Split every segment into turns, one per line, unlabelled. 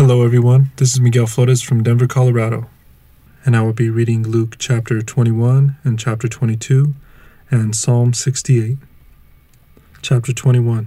Hello everyone, this is Miguel Flores from Denver, Colorado, and I will be reading Luke chapter 21 and chapter 22 and Psalm 68. Chapter 21.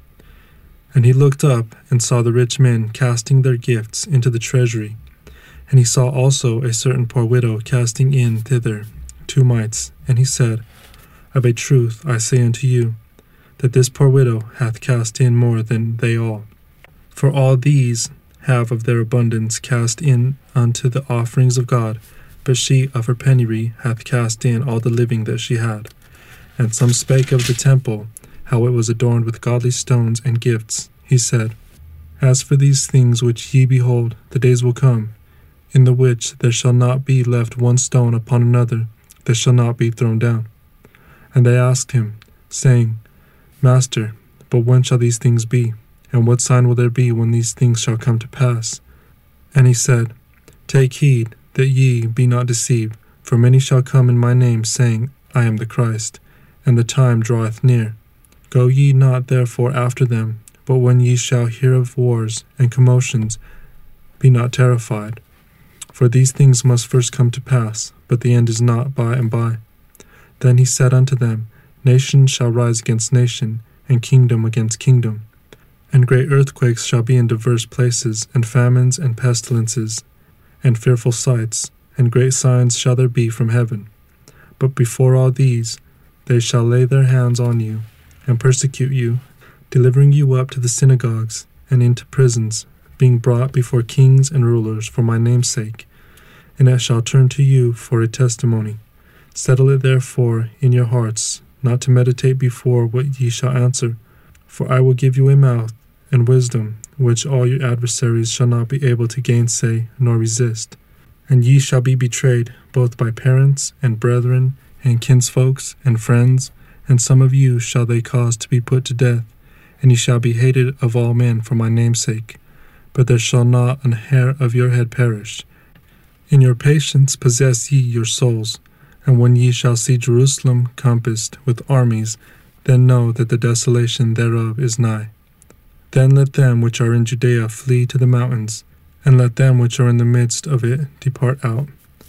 And he looked up and saw the rich men casting their gifts into the treasury, and he saw also a certain poor widow casting in thither 2 mites, and he said, Of a truth I say unto you, that this poor widow hath cast in more than they all. For all these have of their abundance cast in unto the offerings of God, but she of her penury hath cast in all the living that she had. And some spake of the temple, how it was adorned with godly stones and gifts. He said, As for these things which ye behold, the days will come, in the which there shall not be left one stone upon another that shall not be thrown down. And they asked him, saying, Master, but when shall these things be? And what sign will there be when these things shall come to pass? And he said, Take heed that ye be not deceived, for many shall come in my name, saying, I am the Christ, and the time draweth near. Go ye not therefore after them, but when ye shall hear of wars and commotions, be not terrified. For these things must first come to pass, but the end is not by and by. Then he said unto them, Nation shall rise against nation, and kingdom against kingdom. And great earthquakes shall be in divers places, and famines and pestilences, and fearful sights, and great signs shall there be from heaven. But before all these, they shall lay their hands on you, and persecute you, delivering you up to the synagogues, and into prisons, being brought before kings and rulers for my name's sake. And it shall turn to you for a testimony. Settle it therefore in your hearts, not to meditate before what ye shall answer. For I will give you a mouth and wisdom, which all your adversaries shall not be able to gainsay nor resist. And ye shall be betrayed both by parents and brethren and kinsfolks and friends, and some of you shall they cause to be put to death, and ye shall be hated of all men for my name's sake. But there shall not an hair of your head perish. In your patience possess ye your souls. And when ye shall see Jerusalem compassed with armies, then know that the desolation thereof is nigh. Then let them which are in Judea flee to the mountains, and let them which are in the midst of it depart out.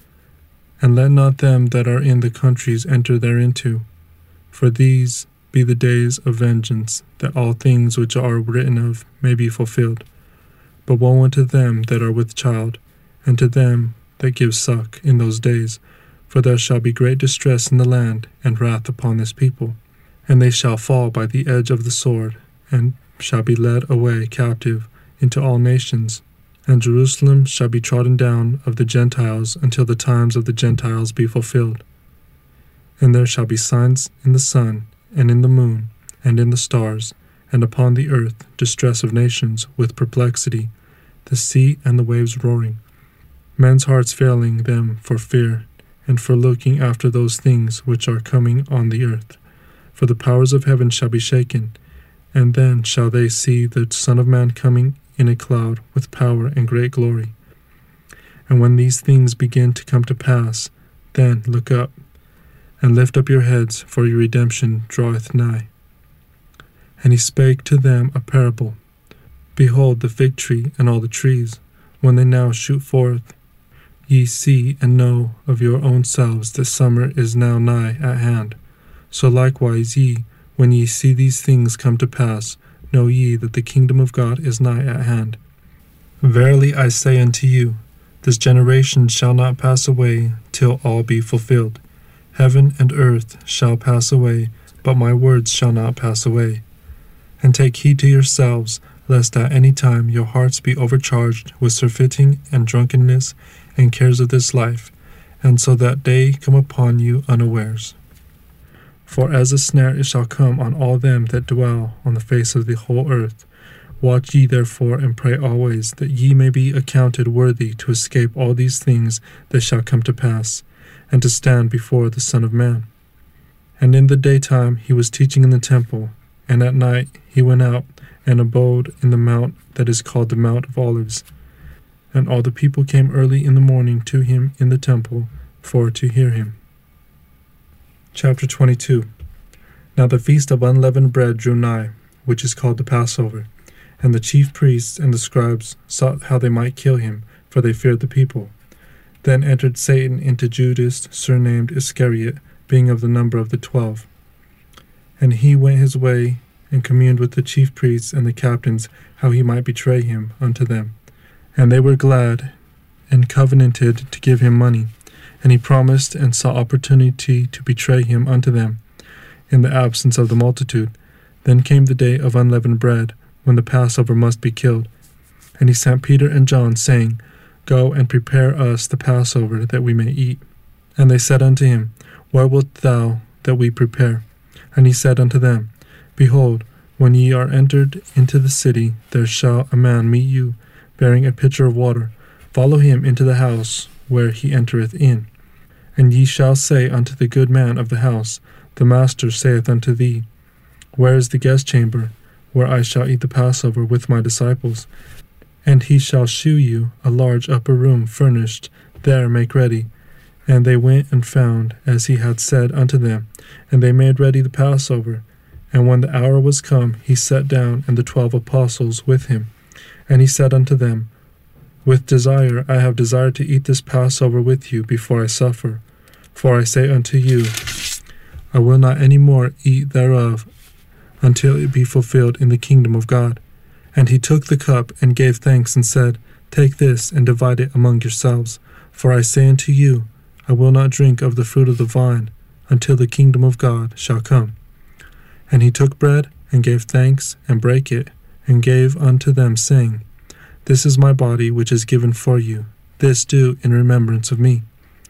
And let not them that are in the countries enter thereinto. For these be the days of vengeance, that all things which are written of may be fulfilled. But woe unto them that are with child, and to them that give suck in those days, for there shall be great distress in the land, and wrath upon this people. And they shall fall by the edge of the sword, and shall be led away captive into all nations. And Jerusalem shall be trodden down of the Gentiles until the times of the Gentiles be fulfilled. And there shall be signs in the sun, and in the moon, and in the stars, and upon the earth distress of nations with perplexity, the sea and the waves roaring, men's hearts failing them for fear, and for looking after those things which are coming on the earth. For the powers of heaven shall be shaken, and then shall they see the Son of Man coming in a cloud with power and great glory. And when these things begin to come to pass, then look up, and lift up your heads, for your redemption draweth nigh. And he spake to them a parable. Behold the fig tree and all the trees, when they now shoot forth. Ye see and know of your own selves that summer is now nigh at hand. So likewise ye, when ye see these things come to pass, know ye that the kingdom of God is nigh at hand. Verily I say unto you, this generation shall not pass away till all be fulfilled. Heaven and earth shall pass away, but my words shall not pass away. And take heed to yourselves, lest at any time your hearts be overcharged with surfeiting and drunkenness and cares of this life, and so that day come upon you unawares. For as a snare it shall come on all them that dwell on the face of the whole earth. Watch ye therefore, and pray always, that ye may be accounted worthy to escape all these things that shall come to pass, and to stand before the Son of Man. And in the daytime he was teaching in the temple, and at night he went out and abode in the mount that is called the Mount of Olives. And all the people came early in the morning to him in the temple for to hear him. Chapter 22. Now the feast of unleavened bread drew nigh, which is called the Passover. And the chief priests and the scribes sought how they might kill him, for they feared the people. Then entered Satan into Judas, surnamed Iscariot, being of the number of the 12. And he went his way, and communed with the chief priests and the captains, how he might betray him unto them. And they were glad, and covenanted to give him money. And he promised and sought opportunity to betray him unto them, in the absence of the multitude. Then came the day of unleavened bread, when the Passover must be killed. And he sent Peter and John, saying, Go and prepare us the Passover, that we may eat. And they said unto him, Where wilt thou that we prepare? And he said unto them, Behold, when ye are entered into the city, there shall a man meet you, bearing a pitcher of water. Follow him into the house where he entereth in. And ye shall say unto the good man of the house, The master saith unto thee, Where is the guest chamber, where I shall eat the Passover with my disciples? And he shall shew you a large upper room furnished, there make ready. And they went and found as he had said unto them, and they made ready the Passover. And when the hour was come, he sat down, and the 12 apostles with him. And he said unto them, With desire I have desired to eat this Passover with you before I suffer. For I say unto you, I will not any more eat thereof, until it be fulfilled in the kingdom of God. And he took the cup, and gave thanks, and said, Take this, and divide it among yourselves. For I say unto you, I will not drink of the fruit of the vine, until the kingdom of God shall come. And he took bread, and gave thanks, and brake it, and gave unto them, saying, This is my body, which is given for you. This do in remembrance of me.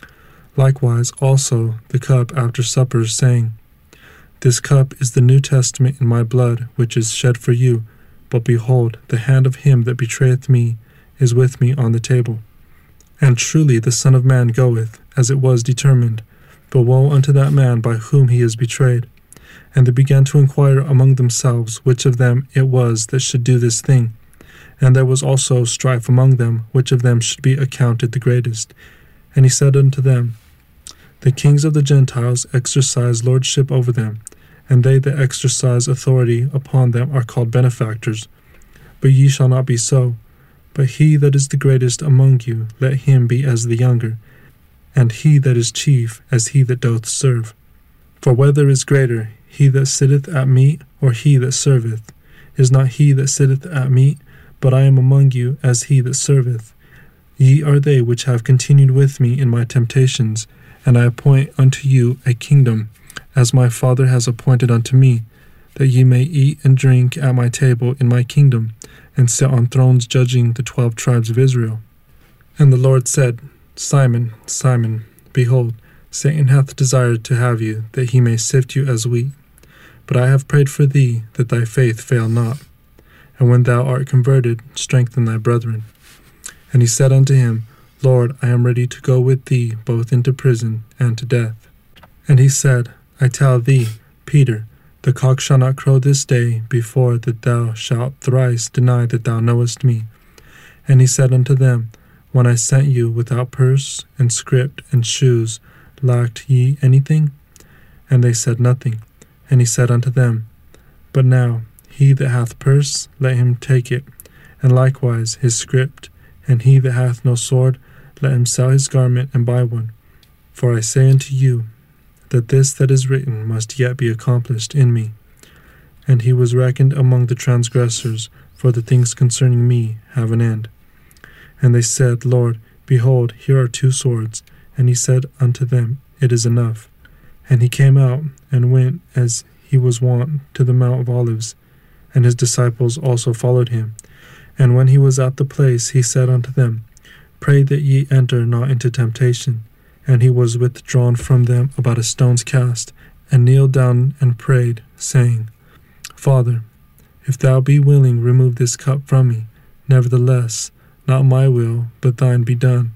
Likewise also the cup after supper, saying, This cup is the New Testament in my blood, which is shed for you. But behold, the hand of him that betrayeth me is with me on the table. And truly the Son of Man goeth, as it was determined. But woe unto that man by whom he is betrayed. And they began to inquire among themselves which of them it was that should do this thing. And there was also strife among them, which of them should be accounted the greatest. And he said unto them, The kings of the Gentiles exercise lordship over them, and they that exercise authority upon them are called benefactors. But ye shall not be so. But he that is the greatest among you, let him be as the younger, and he that is chief as he that doth serve. For whether is greater, he that sitteth at meat, or he that serveth? Is not he that sitteth at meat? But I am among you as he that serveth. Ye are they which have continued with me in my temptations, and I appoint unto you a kingdom, as my Father has appointed unto me, that ye may eat and drink at my table in my kingdom, and sit on thrones judging the 12 tribes of Israel. And the Lord said, Simon, Simon, behold, Satan hath desired to have you, that he may sift you as wheat. But I have prayed for thee, that thy faith fail not. And when thou art converted, strengthen thy brethren. And he said unto him, Lord, I am ready to go with thee both into prison and to death. And he said, I tell thee, Peter, the cock shall not crow this day before that thou shalt thrice deny that thou knowest me. And he said unto them, When I sent you without purse and scrip and shoes, lacked ye anything? And they said nothing. And he said unto them, But now he that hath purse, let him take it, and likewise his scrip, and he that hath no sword, let him sell his garment and buy one. For I say unto you, that this that is written must yet be accomplished in me. And he was reckoned among the transgressors, for the things concerning me have an end. And they said, Lord, behold, here are 2 swords. And he said unto them, It is enough. And he came out, and went as he was wont to the Mount of Olives, and his disciples also followed him. And when he was at the place, he said unto them, Pray that ye enter not into temptation. And he was withdrawn from them about a stone's cast, and kneeled down and prayed, saying, Father, if thou be willing, remove this cup from me. Nevertheless, not my will, but thine be done.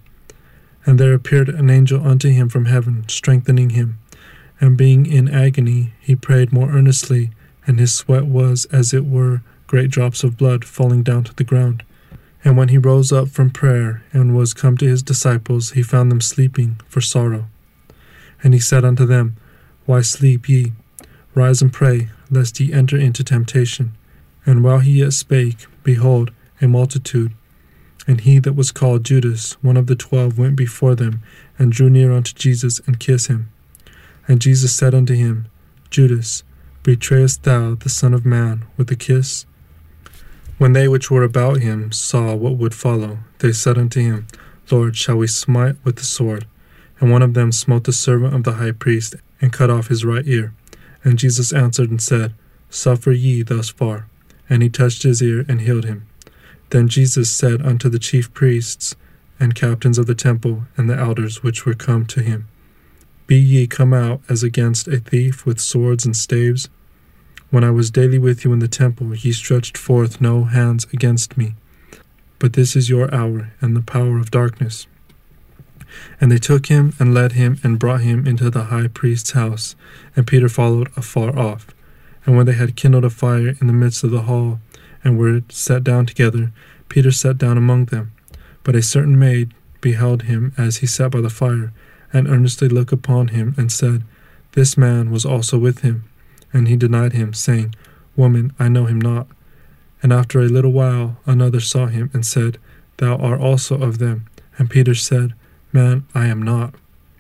And there appeared an angel unto him from heaven, strengthening him. And being in agony, he prayed more earnestly, and his sweat was as it were great drops of blood falling down to the ground. And when he rose up from prayer, and was come to his disciples, he found them sleeping for sorrow. And he said unto them, Why sleep ye? Rise and pray, lest ye enter into temptation. And while he yet spake, behold, a multitude. And he that was called Judas, one of the 12, went before them, and drew near unto Jesus, and kissed him. And Jesus said unto him, Judas, betrayest thou the Son of Man with a kiss? When they which were about him saw what would follow, they said unto him, Lord, shall we smite with the sword? And one of them smote the servant of the high priest, and cut off his right ear. And Jesus answered and said, Suffer ye thus far. And he touched his ear, and healed him. Then Jesus said unto the chief priests, and captains of the temple, and the elders which were come to him, Be ye come out as against a thief with swords and staves? When I was daily with you in the temple, ye stretched forth no hands against me. But this is your hour, and the power of darkness. And they took him, and led him, and brought him into the high priest's house. And Peter followed afar off. And when they had kindled a fire in the midst of the hall, and were sat down together, Peter sat down among them. But a certain maid beheld him as he sat by the fire, and earnestly looked upon him, and said, This man was also with him. And he denied him, saying, Woman, I know him not. And after a little while another saw him, and said, Thou art also of them. And Peter said, Man, I am not.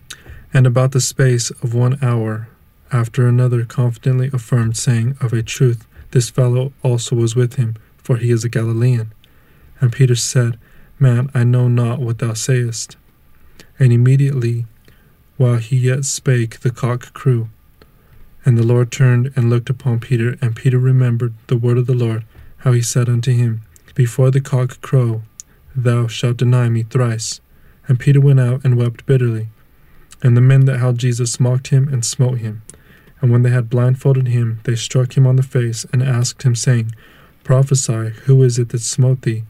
And about the space of 1 hour after another confidently affirmed, saying, Of a truth, this fellow also was with him, for he is a Galilean. And Peter said, Man, I know not what thou sayest. And immediately, while he yet spake, the cock crew. And the Lord turned and looked upon Peter, and Peter remembered the word of the Lord, how he said unto him, Before the cock crow, thou shalt deny me thrice. And Peter went out and wept bitterly. And the men that held Jesus mocked him and smote him. And when they had blindfolded him, they struck him on the face, and asked him, saying, Prophesy, who is it that smote thee?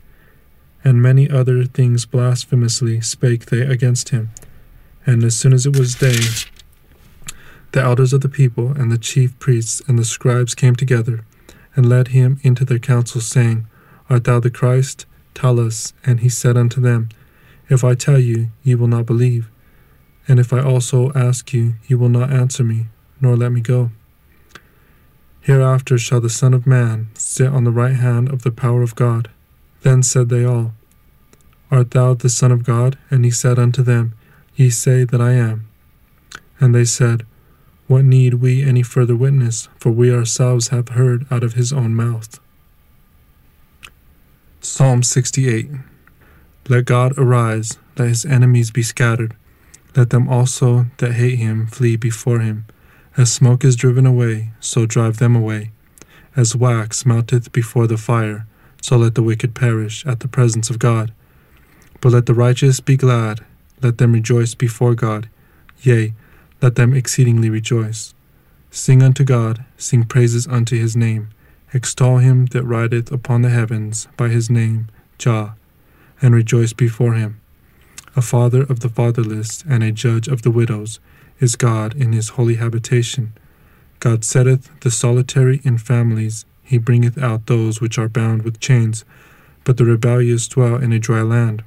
And many other things blasphemously spake they against him. And as soon as it was day, the elders of the people, and the chief priests, and the scribes came together, and led him into their council, saying, Art thou the Christ? Tell us. And he said unto them, If I tell you, ye will not believe. And if I also ask you, ye will not answer me, nor let me go. Hereafter shall the Son of Man sit on the right hand of the power of God. Then said they all, Art thou the Son of God? And he said unto them, Ye say that I am. And they said, What need we any further witness? For we ourselves have heard out of his own mouth. Psalm 68. Let God arise, let his enemies be scattered. Let them also that hate him flee before him. As smoke is driven away, so drive them away. As wax melteth before the fire, so let the wicked perish at the presence of God. But let the righteous be glad, let them rejoice before God. Yea, let them exceedingly rejoice. Sing unto God, sing praises unto his name. Extol him that rideth upon the heavens by his name, Jah, and rejoice before him. A father of the fatherless, and a judge of the widows, is God in his holy habitation. God setteth the solitary in families, he bringeth out those which are bound with chains, but the rebellious dwell in a dry land.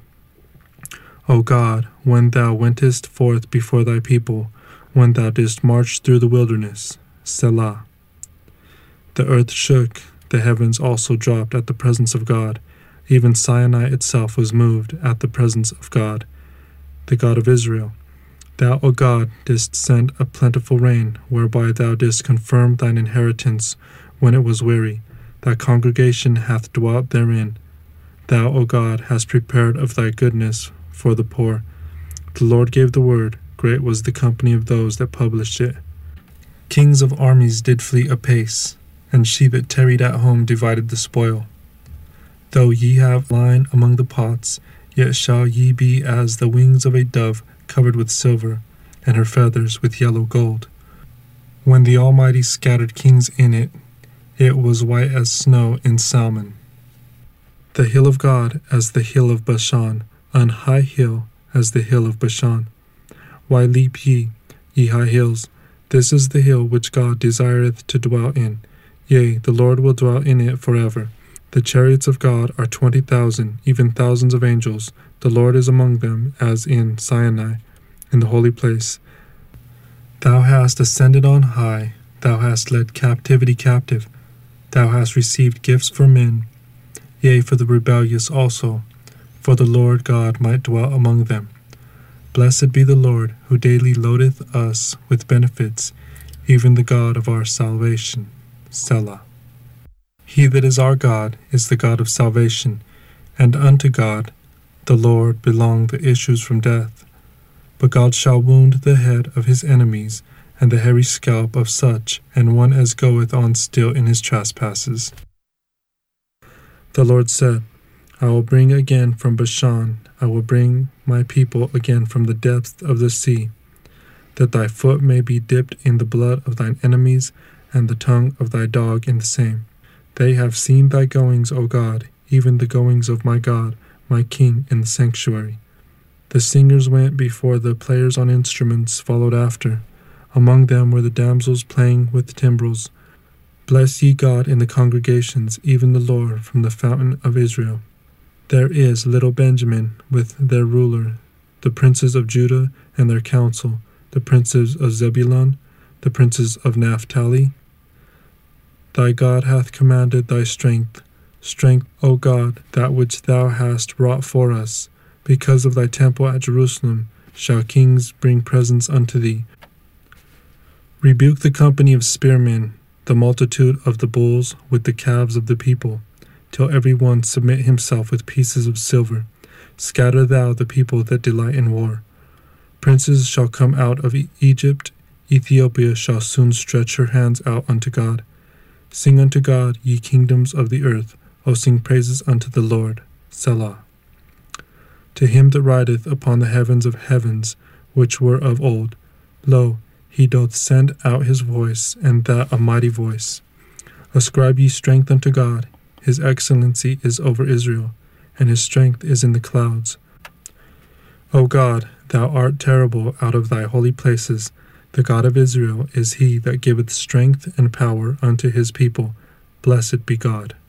O God, when thou wentest forth before thy people, when thou didst march through the wilderness, Selah. The earth shook, the heavens also dropped at the presence of God. Even Sinai itself was moved at the presence of God, the God of Israel. Thou, O God, didst send a plentiful rain, whereby thou didst confirm thine inheritance when it was weary. Thy congregation hath dwelt therein. Thou, O God, hast prepared of thy goodness for the poor. The Lord gave the word, great was the company of those that published it. Kings of armies did flee apace, and she that tarried at home divided the spoil. Though ye have line among the pots, yet shall ye be as the wings of a dove covered with silver, and her feathers with yellow gold. When the Almighty scattered kings in it, it was white as snow in Salmon. The hill of God as the hill of Bashan, an high hill as the hill of Bashan. Why leap ye, ye high hills? This is the hill which God desireth to dwell in. Yea, the Lord will dwell in it forever. The chariots of God are 20,000, even thousands of angels. The Lord is among them, as in Sinai, in the holy place. Thou hast ascended on high, thou hast led captivity captive, thou hast received gifts for men. yea, for the rebellious also, for the Lord God might dwell among them. Blessed be the Lord, who daily loadeth us with benefits, even the God of our salvation. Selah. He that is our God is the God of salvation, and unto God, the Lord, belong the issues from death. But God shall wound the head of his enemies, and the hairy scalp of such, and one as goeth on still in his trespasses. The Lord said, I will bring again from Bashan, I will bring my people again from the depths of the sea, that thy foot may be dipped in the blood of thine enemies, and the tongue of thy dog in the same. They have seen thy goings, O God, even the goings of my God, my King in the sanctuary. The singers went before, the players on instruments followed after. Among them were the damsels playing with timbrels. Bless ye God in the congregations, even the Lord from the fountain of Israel. There is little Benjamin with their ruler, the princes of Judah and their council, the princes of Zebulun, the princes of Naphtali. Thy God hath commanded thy strength, O God, that which thou hast wrought for us. Because of thy temple at Jerusalem shall kings bring presents unto thee. Rebuke the company of spearmen, the multitude of the bulls with the calves of the people, till every one submit himself with pieces of silver. Scatter thou the people that delight in war. Princes shall come out of Egypt, Ethiopia shall soon stretch her hands out unto God. Sing unto God, ye kingdoms of the earth, O sing praises unto the Lord. Selah. To him that rideth upon the heavens of heavens, which were of old, lo, he doth send out his voice, and that a mighty voice. Ascribe ye strength unto God, his excellency is over Israel, and his strength is in the clouds. O God, thou art terrible out of thy holy places. The God of Israel is he that giveth strength and power unto his people. Blessed be God.